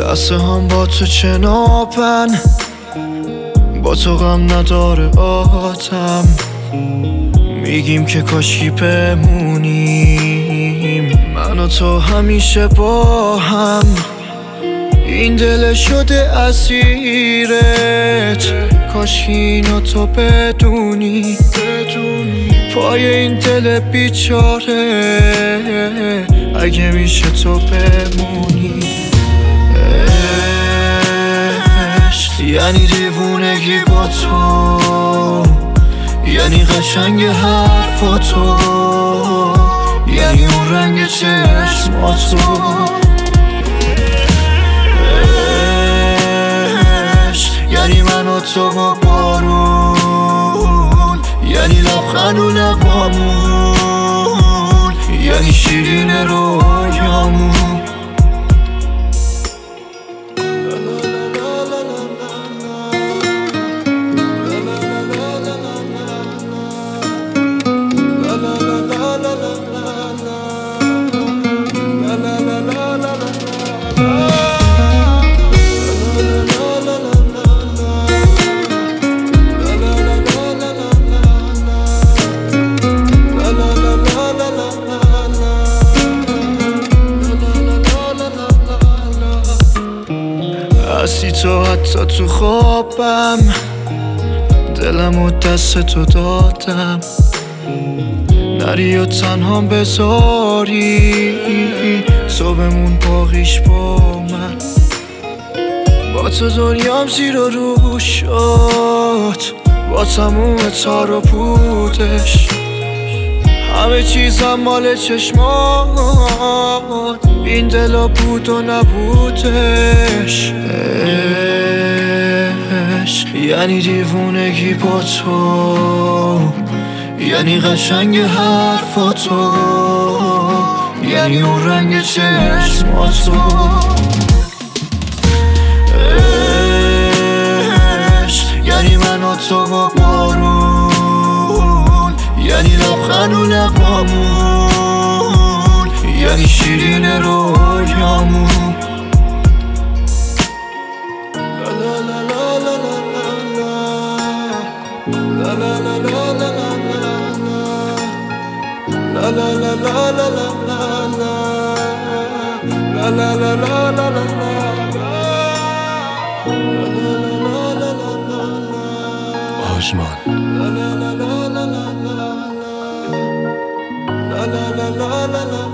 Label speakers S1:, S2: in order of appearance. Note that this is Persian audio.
S1: لحظه هم با تو چنابن، با تو غم نداره آدم. میگیم که کاشکی بمونیم من و تو همیشه با هم. این دل شده اسیرت، کاشکی اینو تو بدونی. پای این دل بیچاره اگه میشه تو بمونی. عشق یعنی دیوونگی با تو، یعنی قشنگ حرفاتو، یعنی اون رنگ چشماتو. عشق یعنی من و تو با بارون، یعنی لبخند و لبامون، یعنی شیرین رویامون. هستی تو حتی تو خوابم، دلم و دست تو دادم. نری و تنها بذاری تو بمون باقیش با من. با تو دنیام زیر و رو شد، با تموم تار و پودش. همه چیزم مال چشمات، این دلا بود و نبودش. عشق یعنی دیوونگی با تو، یعنی قشنگ حرفاتو، یعنی اون رنگ چشماتو. عشق یعنی من و تو با بارون، یعنی لبخند و لبامون، یعنی شیرین رویامون.
S2: آژمان.